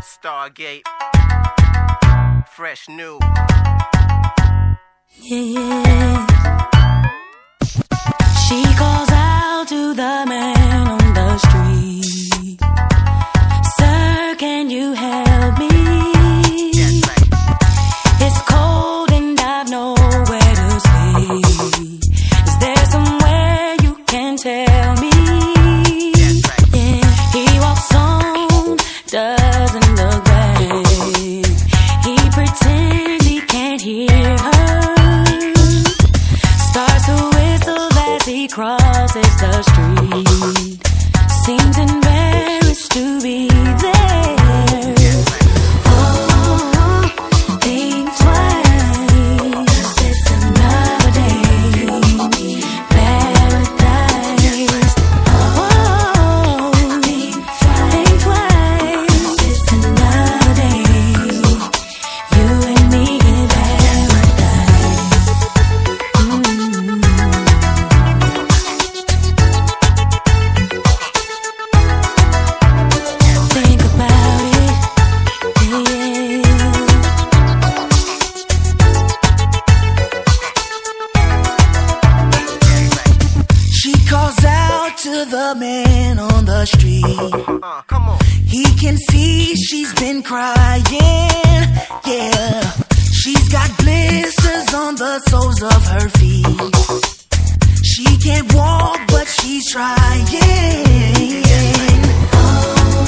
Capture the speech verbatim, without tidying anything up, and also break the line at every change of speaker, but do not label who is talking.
Stargate, fresh new.
Yeah. She calls out to the man on the street. Sir, can you help me? It's cold and I've nowhere to sleep. Is there somewhere you can tell me? Yeah. He walks on, doesn't look back. He pretends he can't hear her. Starts to whistle as he crosses the street. Seems embarrassed to be there. Oh, think twice. It's another day. Paradise. Oh, think twice. It's another day. You and me in paradise. Mm. Think about it, yeah.
She calls out to the man on the street.
Uh, come on.
He can see she's been crying, yeah. She's got blisters on the soles of her feet. She can't walk, but she's trying. Oh,